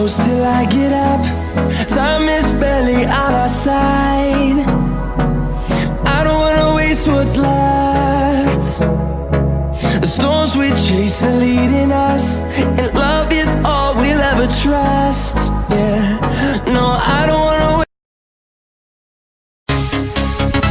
close till I get up. Time is barely on our side. I don't wanna waste what's left. The storms we chase are leading us